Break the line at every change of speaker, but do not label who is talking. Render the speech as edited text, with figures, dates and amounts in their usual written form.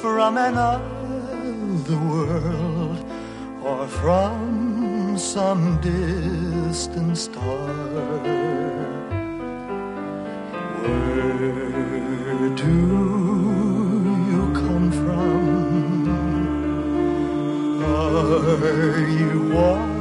from another world, or from some distant star. Where do you come from? Are you warm